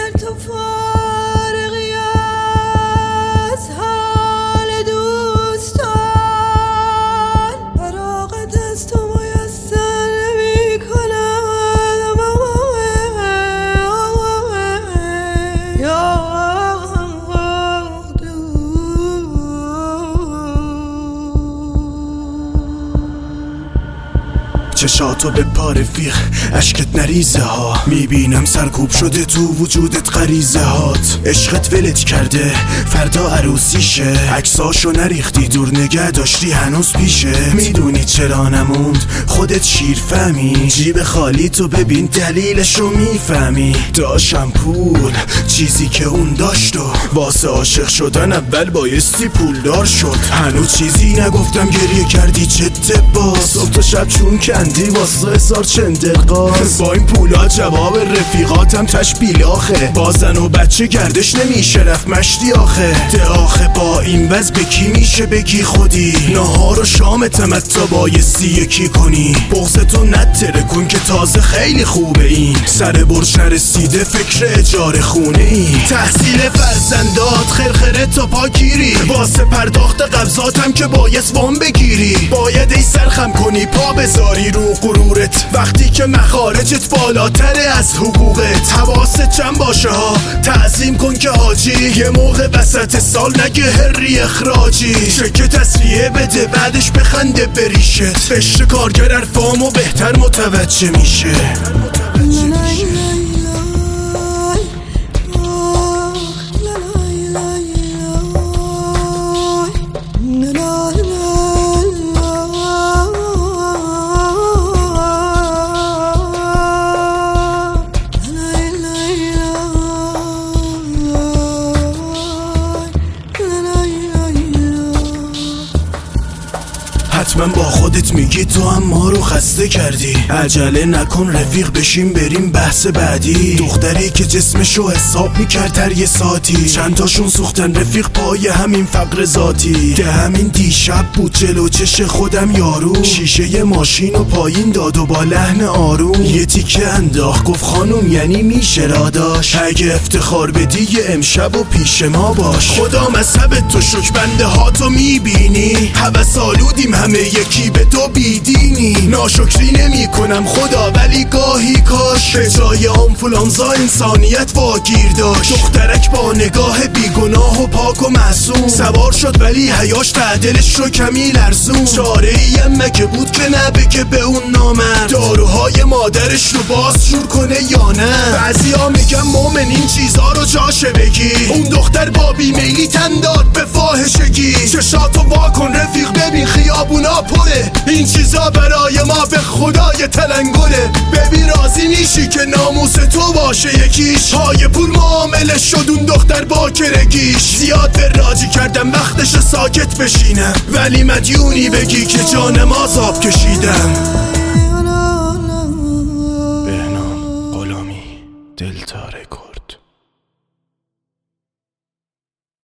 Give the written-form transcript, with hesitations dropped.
تو فارغی از حال دوستان، فراغت از تو میسر نمی کنم. چشاتو به پا رفیق، اشکت نریزه ها، میبینم سرکوب شده تو وجودت غریزه هات. عشقت ولت کرده فردا عروسیشه، عکساشو نریختی دور نگه داشتی هنوز پیشه. میدونی چرا نموند خودت شیر فهمی، جیب خالی تو ببین دلیلشو میفهمی. داشتم پول چیزی که اون داشت و واسه عاشق شدن اول بایستی پولدار شد. هنوز چیزی نگفتم گریه کردی چته باز، صبح تا شب چون کندی واسه هزار چندرقاز. با این پولا جواب رفیقاتم تشبیل آخه، با زن و بچه گردش نمیشه رفت مشتی آخه. ده آخه با این وز به کی میشه بگی خودی، نهار و شامتم حتی بایستی یکی کنی. بغضتو نتره کن که تازه خیلی خوبه این، سر برج نرسیده فکر اجاره خونه ای. تحصیل فرزندات خرخره تا پاگیری، واسه پرداخت قبضاتم که بایست وام بگیری. باید ای سرخم کنی پا بذاری رو غرورت، وقتی که مخارجت بالاتره از حقوقت. حواست جمع باشه ها، تعظیم کن که حاجی یه موقع وسط سال نگه هری اخراجی. چک تسلیه بده بعدش بخنده بریشت، قشر کارگر حرفامو بهتر متوجه میشه. حتما با خودت میگی تو هم ما رو خسته کردی، عجله نکن رفیق بشیم بریم بحث بعدی. دختری که جسمشو حساب میکرد هر یه ساعتی، چند تاشون سوختن رفیق پای همین فقر ذاتی. ده همین دیشب بود جلو چش خودم یارو، شیشه ماشین و پایین داد و با لحن آروم یه تیکه انداخت گفت خانوم یعنی میشه راداش، اگه افتخار بدی یه امشب و پیش ما باش. خدا مذهب تو شک بنده ها تو میبینی، هوس آلودیم همه یکی به تو بیدینی. ناشکری نمی کنم خدا ولی گاهی کاش به جای آنفولانزا انسانیت واگیر داشت. دخترک با نگاه بیگناه و پاک و معصوم سوار شد ولی حیاش تعدلش رو کمی لرزون. چاره ای مگه بود که نه بگه به اون نامرد داروهای مادرش رو باز شور کنه یا نه. بعضی ها میگن مومن این چیزا رو جاشه بگی، اون دختر با بیمیلی تن داد به فاحشگی. چشاتو وا کن رفیق ببین خیابونا پره، این چیزا برای ما به خدای تلنگره. ببین راضی میشی که ناموس تو باشه یکیش، پای پول معامله شد اون دختر با کرگیش. زیاد به راجی کردم وقتش ساکت بشینم، ولی مدیونی بگی که جانم آزاب کشیدم.